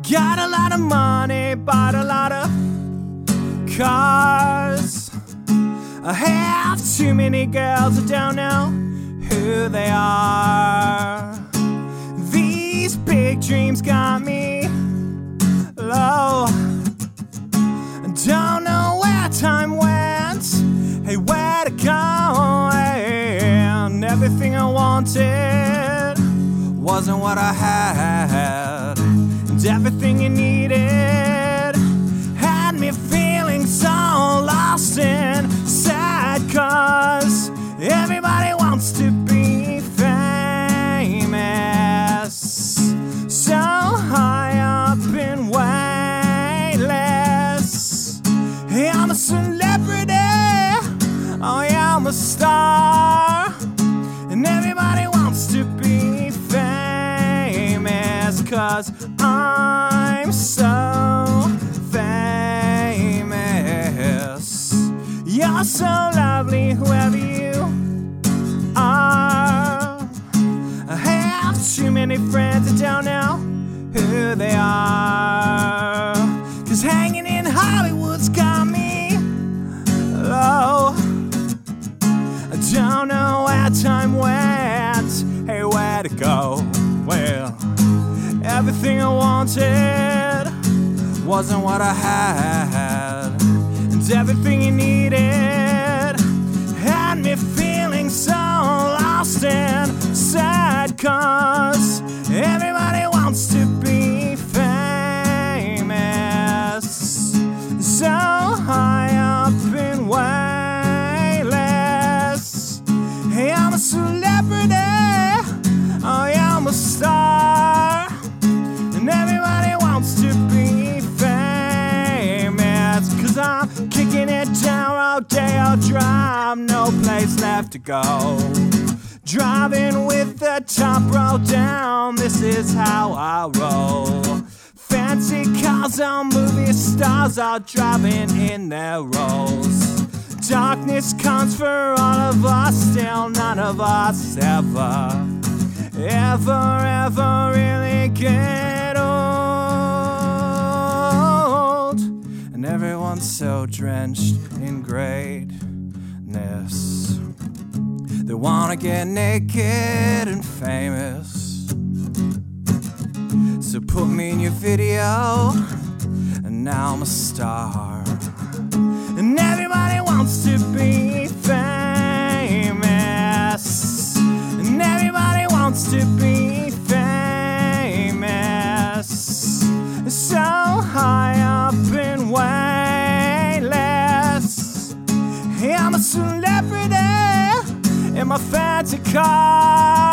Got a lot of money, bought a lot of cars. I have too many girls, I don't know who they are. These big dreams got me low. I don't know where time went, hey, where to go. And everything I wanted wasn't what I had, and everything you needed had me feeling so lost and sad. 'Cause everybody wants to be famous, so high up and weightless. Hey, I'm a celebrity, oh yeah, I'm a star, and everybody wants to be famous. 'Cause I'm so famous. You're so lovely, whoever you are. I have too many friends, I don't know who they are. 'Cause hanging in Hollywood's got me low. I don't know where time went, hey, where to go. Well, everything I wanted wasn't what I had, and everything you needed had me feeling so lost and sad. 'Cause everybody wants to be famous, so high up and weightless. Hey, I'm a celebrity, oh yeah, I'm a star, and everybody wants to be famous. 'Cause I'm kicking it down Rodeo Drive, no place left to go. Driving with the top rolled down, this is how I roll. Fancy cars on movie stars are driving in their rolls. Darkness comes for all of us, still none of us ever really get old. And everyone's so drenched in greatness, they wanna get naked and famous. So put me in your video, and now I'm a star, and everybody wants to be famous, and everybody wants to be famous, so high up and weightless. Hey, I'm a celebrity in my fancy car.